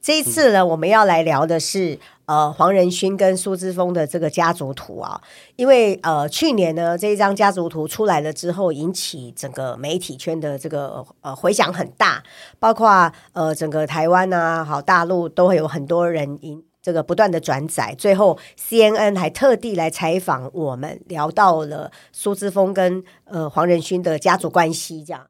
这一次呢，我们要来聊的是黄仁勋跟苏姿丰的这个家族图啊，因为去年呢这一张家族图出来了之后，引起整个媒体圈的这个回响很大，包括整个台湾啊，好大陆都会有很多人这个不断的转载，最后 CNN 还特地来采访我们，聊到了苏姿丰跟黄仁勋的家族关系这样。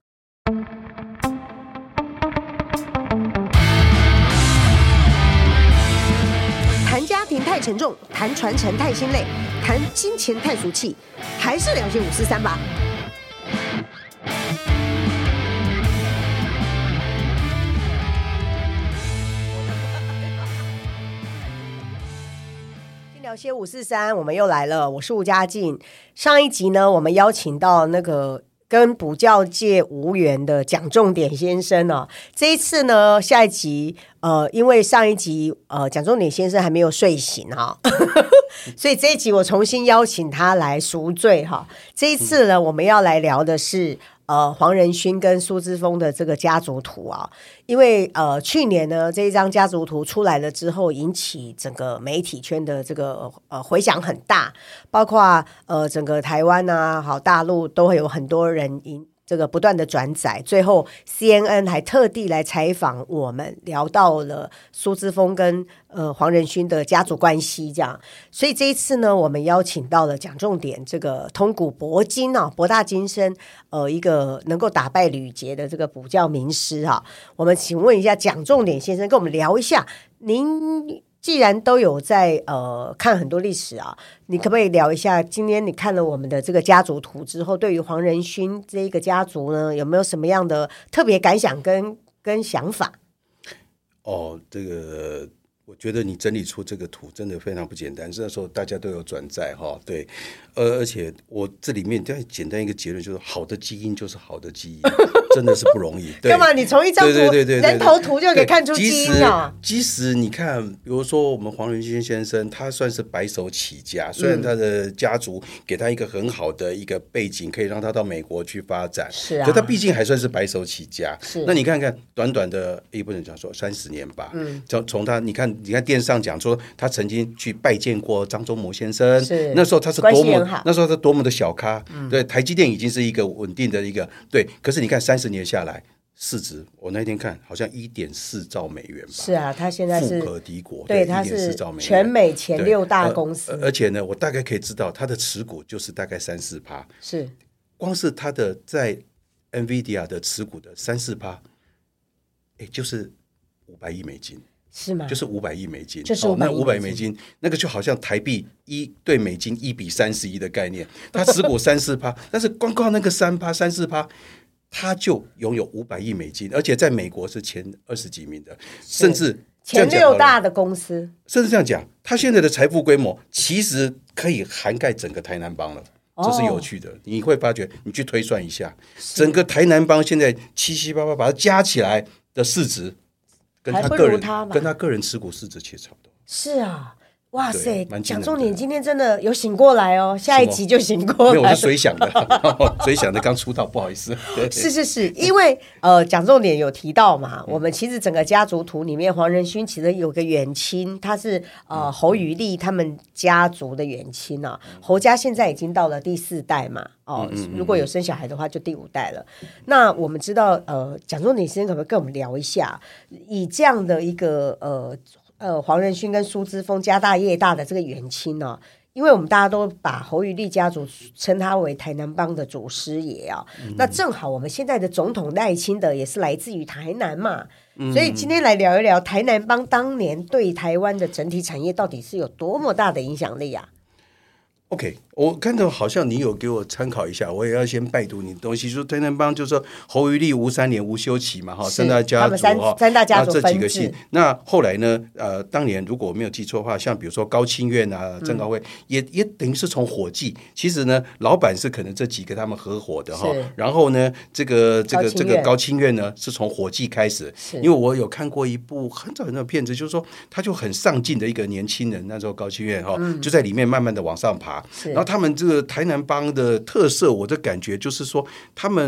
谈家庭太沉重，谈传承太心累，谈金钱太俗气，还是良心543吧。聊些543，我们又来了，我是吴佳静。上一集呢，我们邀请到那个跟补教界无缘的蒋仲典先生啊，这一次呢，下一集因为上一集蒋仲典先生还没有睡醒哈，所以这一集我重新邀请他来赎罪哈。这一次呢，我们要来聊的是黄仁勋跟苏姿丰的这个家族图啊，因为去年呢这一张家族图出来了之后，引起整个媒体圈的这个回响很大，包括整个台湾啊，好大陆都会有很多人这个不断的转载，最后 CNN 还特地来采访我们，聊到了苏姿丰跟黄仁勋的家族关系这样。所以这一次呢，我们邀请到了蒋仲典这个通古博今啊，博大精深一个能够打败吕捷的这个补教名师啊。我们请问一下蒋仲典先生，跟我们聊一下，您既然都有在看很多历史啊，你可不可以聊一下，今天你看了我们的这个家族图之后，对于黄仁勋这一个家族呢，有没有什么样的特别感想跟想法？ 这个我觉得你整理出这个图真的非常不简单，那时候大家都有转载哈，对，而且我这里面再简单一个结论，就是好的基因就是好的基因，真的是不容易。干嘛？你从一张图人头图就可以看出基因啊？ 即使你看，比如说我们黄仁勋先生，他算是白手起家，虽然他的家族给他一个很好的一个背景，可以让他到美国去发展， 是啊， 可他毕竟还算是白手起家。 是， 那你看看，短短的也不能讲说30年吧，从他你看电视上讲说他曾经去拜见过张忠谋先生，那时候他是多么的小咖，对，台积电已经是一个稳定的一个对，可是你看30年下来，市值我那天看好像1.4兆美元吧， 是啊，他现在是富可敌国， 对，他是全美前6大公司， 而且呢，我大概可以知道他的持股就是大概3-4%， 是光是他的在 NVIDIA 的持股的3-4%，就是500亿美金。 是吗？ 就是500亿美金， 就是那500亿美金，那个就好像台币对美金1:31的概念，他持股3-4%，但是光靠那个3%-4%，他就拥有500亿美金，而且在美国是前20几名的，甚至前6大的公司， 甚至这样讲，他现在的财富规模其实可以涵盖整个台南帮了。这是有趣的，你会发觉，你去推算一下，整个台南帮现在7-8把它加起来的市值。跟他个人持股市值其实差不多。是啊， 哇塞，蒋仲典今天真的有醒过来哦，下一集就醒过来。 没有，我是水想的，水想的刚出道，不好意思。 是，因为蒋仲典有提到嘛，我们其实整个家族图里面，黄仁勋其实有个远亲，他是侯宇立他们家族的远亲啊。侯家现在已经到了第4代嘛，如果有生小孩的话，就第5代了。那我们知道，蒋仲典先生可不可以跟我们聊一下，以这样的一个黄仁勋跟苏姿丰家大业大的这个远亲呢？因为我们大家都把侯宇立家族称他为台南帮的祖师爷啊，那正好我们现在的总统赖清德也是来自于台南嘛，所以今天来聊一聊台南帮当年对台湾的整体产业到底是有多么大的影响力啊。 OK， 我看到好像你有给我参考一下，我也要先拜读你的东西。说台南帮就是说侯宇立、吴三连、吴修齐嘛，三大家族三大家族这几个姓。那后来呢？当年如果我没有记错的话，像比如说高清苑啊、郑高辉，也等于是从伙计。其实呢，老板是可能这几个他们合伙的哈。然后呢，这个高清苑呢，是从伙计开始。因为我有看过一部很早的片子，就是说他就很上进的一个年轻人，那时候高清苑就在里面慢慢的往上爬。然后他们这个台南帮的特色，我的感觉就是说，他们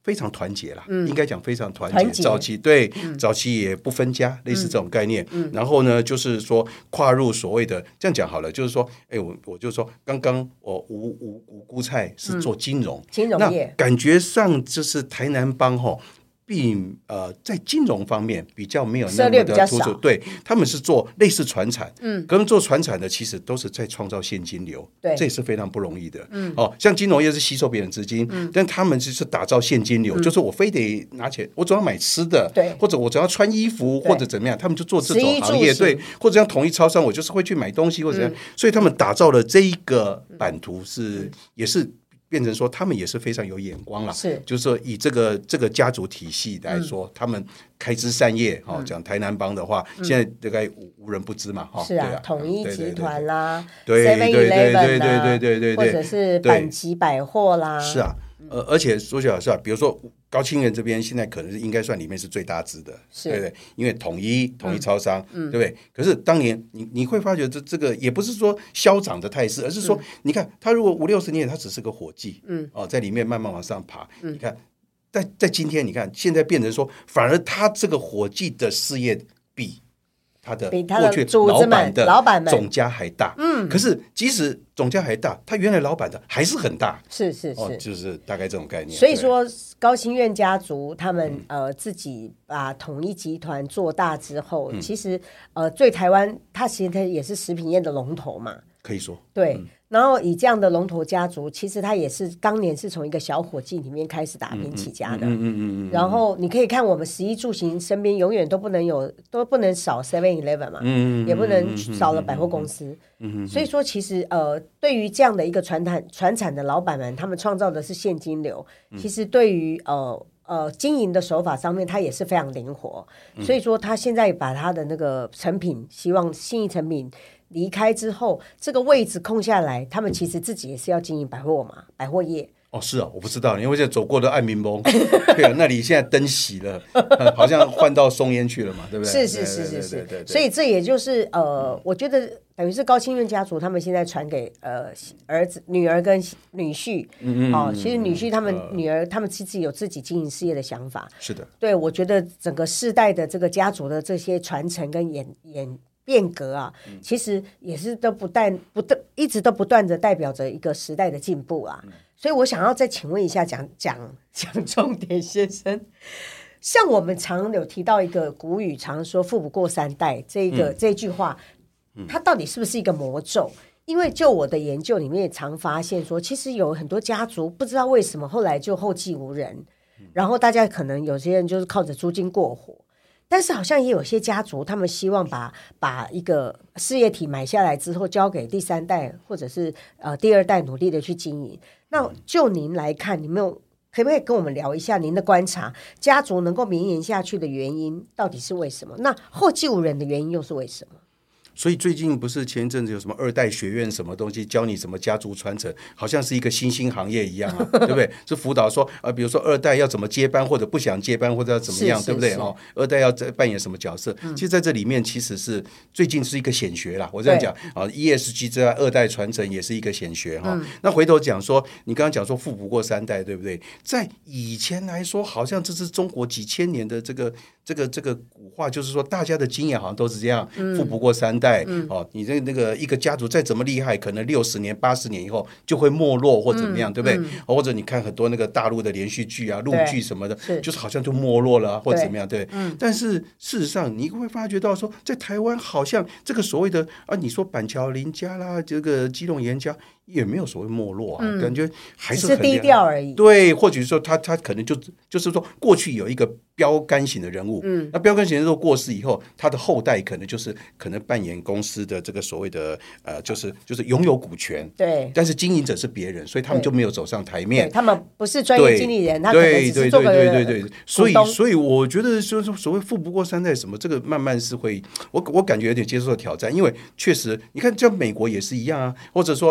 非常团结啦，应该讲非常团结。早期也不分家，类似这种概念。然后呢，就是说跨入所谓的这样讲好了，就是说，我就说，刚刚我吴姑菜是做金融业， 那感觉上就是台南帮并在金融方面比较没有那么的突出，对，他们是做类似传产，可能做传产的其实都是在创造现金流，这也是非常不容易的。像金融业是吸收别人资金，但他们就是打造现金流，就是我非得拿钱，我总要买吃的，或者我总要穿衣服或者怎么样，他们就做这种行业，对，或者像统一超商，我就是会去买东西或者怎么样，所以他们打造了这一个版图也是。变成说他们也是非常有眼光了，就是说以这个家族体系来说，他们开枝散叶。讲台南帮的话，现在大概无人不知嘛。 是啊，统一集团啦 ，7-Eleven 啦，或者是阪急百货啦， 是啊。而且说起来是吧，比如说高清园这边现在可能是应该算里面是最大只的，对不对？因为统一超商，对不对？可是当年你会发觉这个也不是说消长的态势，而是说你看他如果50-60年它只是个伙计，在里面慢慢往上爬，你看在今天你看现在变成说反而他这个伙计的事业比他的过去老板的总家还大，可是即使总家还大，他原来老板的还是很大， 是就是大概这种概念。 所以说高新苑家族他们自己把统一集团做大之后，其实对台湾，它其实也是食品业的龙头嘛， 可以说对。然后以这样的龙头家族，其实他也是当年是从一个小伙计里面开始打拼起家的。然后你可以看我们食衣住行身边永远都不能少 7-Eleven 嘛，也不能少了百货公司。所以说其实对于这样的一个传产的老板们，他们创造的是现金流。其实对于经营的手法上面，它也是非常灵活。所以说他现在把他的那个成品，希望信义成品离开之后，这个位置空下来，他们其实自己也是要经营百货业。 是啊，我不知道，因为现在走过的爱民盟，对，那里现在灯熄了，好像换到松烟去了嘛，对不对？ 是，所以这也就是我觉得等于是高清苑家族他们现在传给女儿跟女婿，其实女婿他们女儿他们其实有自己经营事业的想法， 是的， 对，我觉得整个世代的这个家族的这些传承跟变革啊，其实也是一直都不断的代表着一个时代的进步啊。所以我想要再请问一下讲重点先生，像我们常有提到一个古语，常说富不过三代这句话，它到底是不是一个魔咒？因为就我的研究里面也常发现说，其实有很多家族不知道为什么后来就后继无人，然后大家可能有些人就是靠着租金过活，但是好像也有些家族他们希望把一个事业体买下来之后交给第三代或者是第二代努力的去经营。那就您来看，可不可以跟我们聊一下您的观察，家族能够绵延下去的原因到底是为什么？那后继无人的原因又是为什么？ 所以最近不是前一阵子有什么2代学院什么东西教你什么家族传承，好像是一个新兴行业一样啊，对不对？是辅导说比如说2代要怎么接班，或者不想接班，或者要怎么样，对不对？2代要扮演什么角色？其实在这里面其实是最近是一个显学啦。我这样讲ESG 之外，2代传承也是一个显学那回头讲说，你刚刚讲说富不过3代，对不对？在以前来说，好像这是中国几千年的这个古话，就是说大家的经验好像都是这样，富不过3代。你那个一个家族再怎么厉害，可能60年80年以后就会没落或怎么样，对不对？或者你看很多那个大陆的连续剧啊、陆剧什么的，就是好像就没落了或者怎么样，对。但是事实上你会发觉到说，在台湾好像这个所谓的你说板桥林家啦，这个基隆严家也没有所谓没落感觉还是很低调而已。 对，或许说他可能就是说过去有一个标杆型的人物，那标杆型的人物过世以后，他的后代可能扮演公司的这个所谓的就是拥有股权， 对， 但是经营者是别人，所以他们就没有走上台面， 他们不是专业经理人，他可能只是做个对，所以我觉得说所谓富不过3代什么，这个慢慢是会我感觉有点接受的挑战，因为确实你看像美国也是一样啊，或者说在欧洲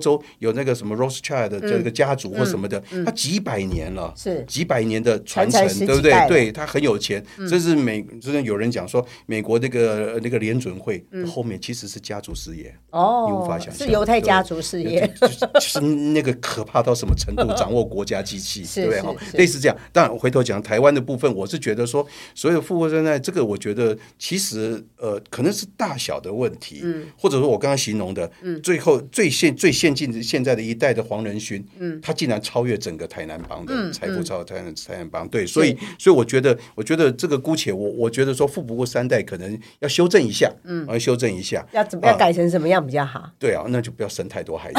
洲有那个什么 Rothschild 的这个家族或什么的，他几百年了， 是几百年的传承，对不对？对，他很有钱，甚至真的有人讲说，美国那个联准会后面其实是家族事业哦，你无法想象， 是犹太家族事业， 就是那个可怕到什么程度，掌握国家机器，对不对？类似这样。当然回头讲台湾的部分，我是觉得说，所有富国三代这个，我觉得其实可能是大小的问题，或者说我刚刚形容的，最后最先进现在的一代的黄仁勋，他竟然超越整个台南帮的财富，超越台南帮，对，所以我觉得这个姑且我觉得说富不过三代可能要修正一下，要修正一下， 要怎么样改成什么样比较好？ 对啊，那就不要生太多孩子。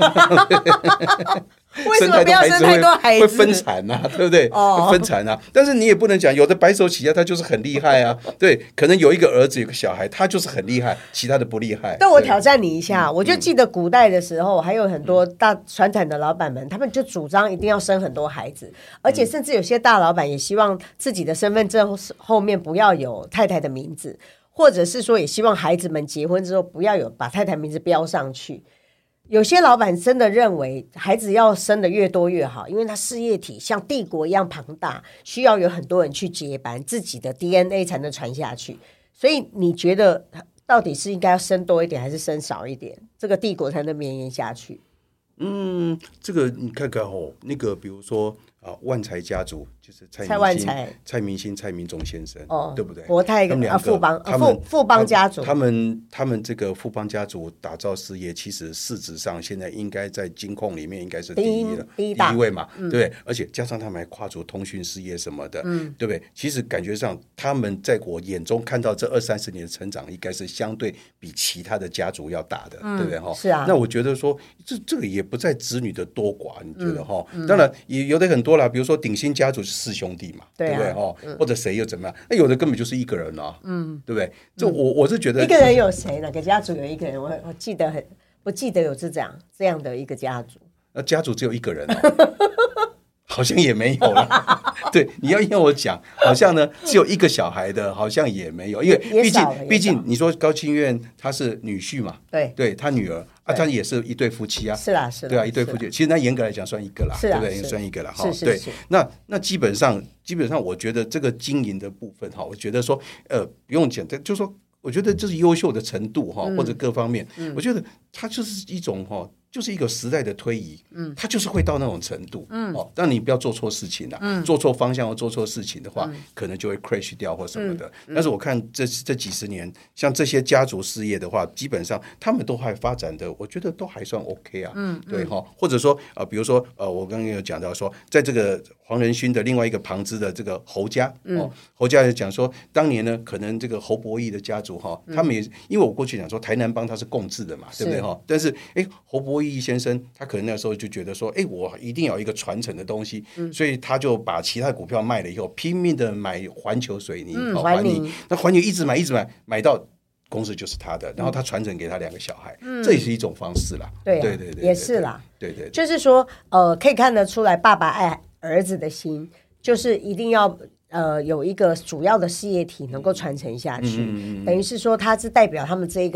为什么不要生太多孩子？ 会分产啊，对不对？分产啊，但是你也不能讲有的白手起家他就是很厉害啊，对，可能有一个儿子有个小孩他就是很厉害，其他的不厉害。 但我挑战你一下，我就记得古代的时候，还有很多大传产的老板们，他们就主张一定要生很多孩子，而且甚至有些大老板也希望自己的身份证后面不要有太太的名字，或者是说也希望孩子们结婚之后不要有把太太名字标上去。有些老板真的认为孩子要生的越多越好，因为他事业体像帝国一样庞大，需要有很多人去接班，自己的 DNA 才能传下去。所以你觉得到底是应该要生多一点还是生少一点，这个帝国才能绵延下去？ 这个你看看那个比如说万财家族就是蔡明兴、蔡明忠先生，对不对？ 国泰富邦家族， 他们这个富邦家族打造事业，其实市值上现在应该在金控里面应该是第一位嘛，对不对？而且加上他们还跨足通讯事业什么的，对不对？其实感觉上他们在我眼中看到这20-30年的成长，应该是相对比其他的家族要大的，对不对？ 是啊。 那我觉得说这个也不在子女的多寡，你觉得当然也有的很多啦，比如说鼎新家族是4兄弟嘛，对不对？或者谁又怎么样？那有的根本就是一个人啊，对不对？就我是觉得一个人有谁？哪个家族有一个人？我记得不记得有这样的一个家族？ 那家族只有一个人好像也没有了。对，你要因为我讲，好像呢只有一个小孩的，好像也没有，因为毕竟你说高清苑他是女婿嘛，对，他女儿他也是一对夫妻啊， 是啦， 对啊，一对夫妻，其实那严格来讲算一个啦，对不对？算一个啦，对。那基本上，我觉得这个经营的部分我觉得说不用讲，就是说，我觉得这是优秀的程度或者各方面，我觉得它就是一种就是一个时代的推移，它就是会到那种程度，但你不要做错事情做错方向或做错事情的话，可能就会 crash 掉或什么的。但是我看这几十年，像这些家族事业的话，基本上他们都还发展的，我觉得都还算 OK 啊，对或者说比如说我刚刚有讲到说，在这个黄仁勋的另外一个旁支的这个侯家，侯家也讲说，当年呢，可能这个侯伯义的家族他们也因为我过去讲说台南帮他是共治的嘛，对不对但是侯伯义先生他可能那时候就觉得说，我一定要有一个传承的东西，所以他就把其他股票卖了以后，拼命的买环球水泥，环泥，那环球一直买到公司就是他的，然后他传承给他2个小孩，这也是一种方式啦。对， 也是啦。 对， 就是说可以看得出来，爸爸爱儿子的心，就是一定要有一个主要的事业体能够传承下去，等于是说它是代表他们这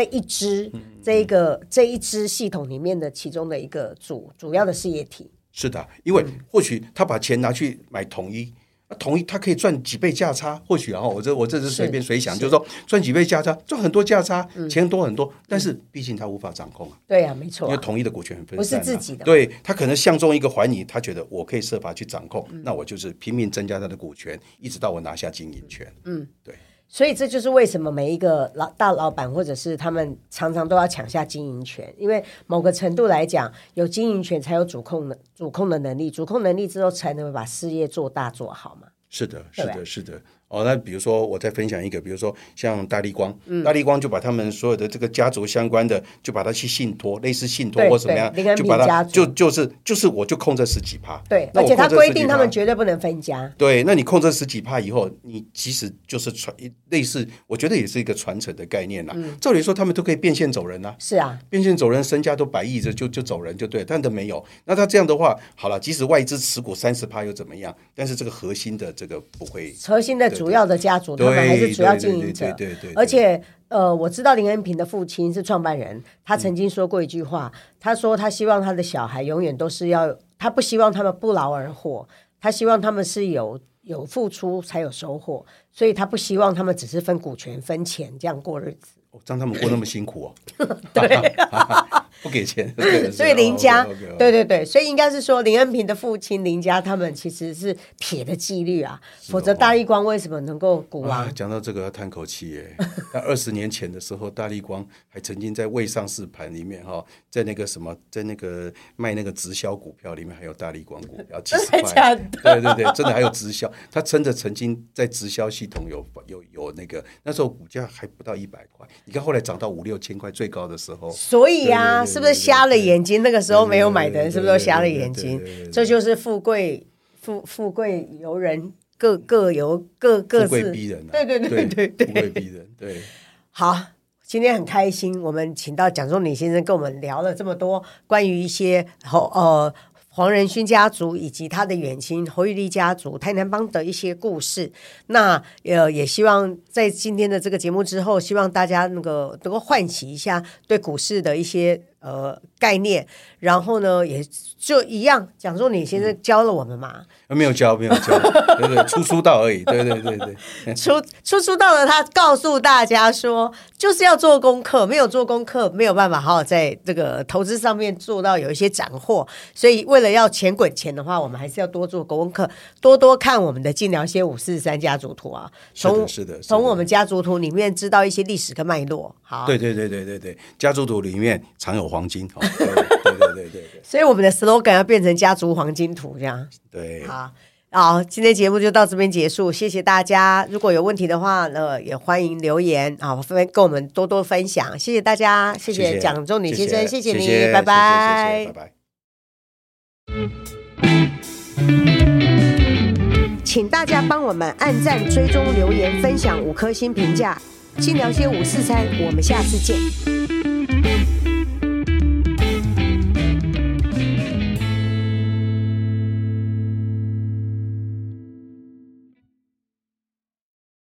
一支系统里面的其中的一个主要的事业体。 是的，因为或许他把钱拿去买统一。统一他可以赚几倍价差，或许我这是随便随想，就是说赚几倍价差，赚很多价差，钱多很多，但是毕竟他无法掌控对啊，没错因为统一的股权很分散不是自己的， 对，他可能相中一个环泥，他觉得我可以设法去掌控，那我就是拼命增加他的股权，一直到我拿下经营权。对。 所以这就是为什么每一个大老板或者是他们常常都要抢下经营权，因为某个程度来讲，有经营权才有主控的能力，主控能力之后才能把事业做大做好嘛。 是的。那比如说我再分享一个，比如说像大立光，大立光就把他们所有的这个家族相关的，就把它去信托，类似信托或什么样，就把它就是我就控制10几%， 对，而且他规定他们绝对不能分家， 对，那你控制10几%以后，你其实就是类似，我觉得也是一个传承的概念啦。照理说他们都可以变现走人啊， 是啊， 变现走人，身家都100亿就走人就对，但都没有。那他这样的话，好了，即使外资持股30%又怎么样？但是这个核心的这个不会， 核心的主要的家族，他们还是主要经营者。 对， 而且我知道林恩平的父亲是创办人，他曾经说过一句话，他说他希望他的小孩永远都是他不希望他们不劳而获，他希望他们是有付出才有收获，所以他不希望他们只是分股权分钱这样过日子。 让他们过那么辛苦对不给钱。 所以林家对，所以应该是说林恩平的父亲林家他们其实是铁的纪律啊，否则大立光为什么能够股王？ 讲到这个要叹口气耶。那20年前的时候，大立光还曾经在未上市盘里面在那个什么，在那个卖那个直销股票里面还有大立光股票70块，对，真的还有直销，他真的曾经在直销系统有那个，那时候股价还不到100块，你看后来涨到5、6千块最高的时候， 所以啊，是不是瞎了眼睛？那个时候没有买的人是不是都瞎了眼睛？这就是富贵由人，各有各自， 富贵逼人啊。 对， 富贵逼人。对， 好，今天很开心，我们请到蒋仲鼎先生跟我们聊了这么多关于一些黄仁勋家族以及他的远亲侯玉立家族台南帮的一些故事。那也希望在今天的这个节目之后，希望大家能够唤起一下对股市的一些概念，然后呢也就一样，蒋仲鼎先生教了我们嘛。 没有教，对，初出道而已，对， 初出道了，他告诉大家说，就是要做功课，没有做功课没有办法好好在这个投资上面做到有一些斩获，所以为了要钱滚钱的话，我们还是要多做功课，多看我们的晋聊些543家族图啊， 是的， 从我们家族图里面知道一些历史跟脉络。好， 对，家族图里面藏有黄金，对， 所以我们的 slogan 要变成家族黄金图这样。 对， 好，今天节目就到这边结束，谢谢大家。如果有问题的话呢，也欢迎留言啊，跟我们多多分享。谢谢大家，谢谢蒋仲鼎先生，谢谢你，拜拜，拜拜。请大家帮我们按赞、追踪、留言、分享5颗星评价。晋聊些543，我们下次见。